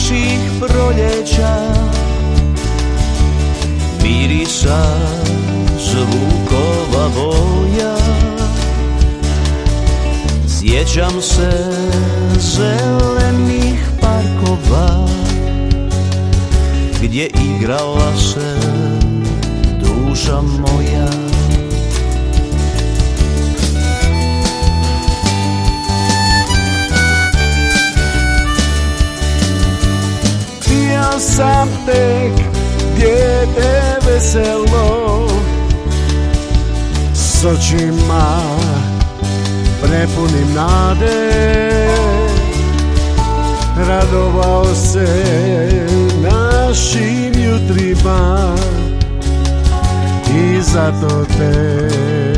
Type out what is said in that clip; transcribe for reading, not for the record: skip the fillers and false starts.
naših proljeća, mirisa zvukova boja. Sjećam se zelenih parkova gdje igrala se duša moja. Ja sam tek dijete veselo, s očima prepunim nade, radovao se našim jutrima i zato te